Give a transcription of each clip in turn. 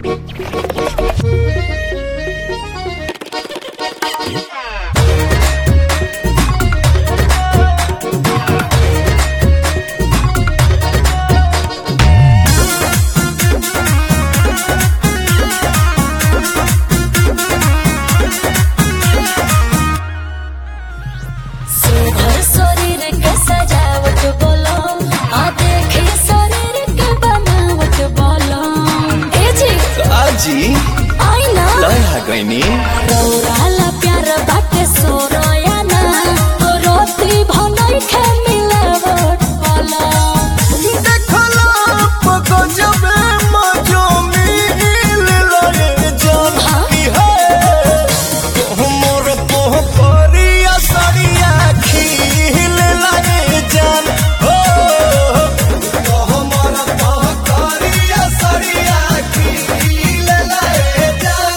जी आईना लया गईनी रौराला प्यार बाटे सोरोया ना रोती भनई खे मिलावट वाला देखला पको जबे मजो मिल लगे जान की है तो मोर पोह परिया सरिया खिल लगे जान हो तो मोर पोह परिया सरिया खिल लगे जान।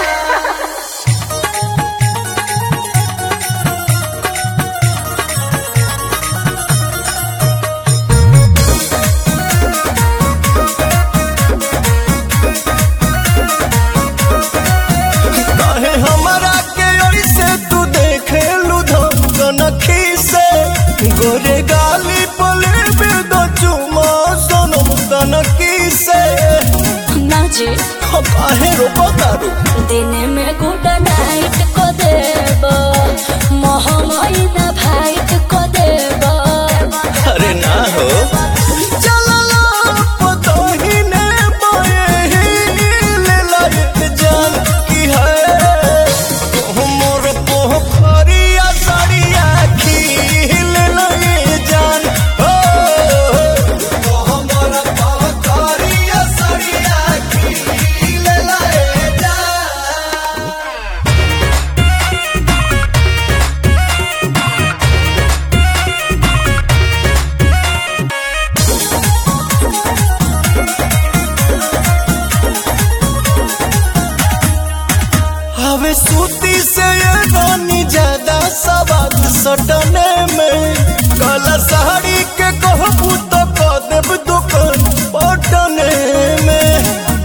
काहे हमरा के ओइसे तू देखे लुधन खीसे गोरे गाली पले बे दो चुमा सोनम तन कीसे ना जी काहे रो बतारू दिन में गुड नाइट को देबो मोहमई ना फाइट को देबो अरे ना हो चलला पतो ही ने बोए ले लगे जान की है तो मोर पोह परिया सरिया खिल लगे जान हो तो मोर पोह परिया सरिया खिल लगे जान। हवे सूती से ये रानी ज्यादा सवाद सटने में काला साड़ी के कहबू तो कह देब दुकान पटने में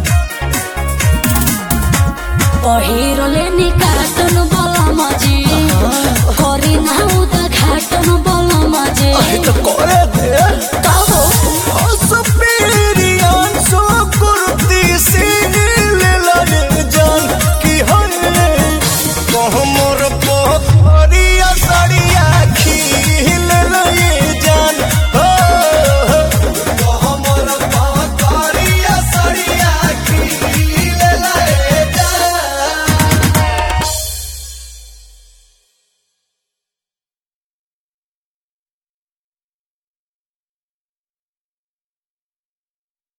पहिरले निकाटन बला मजी करी ना उदा घाटन बला मजी तो करे दे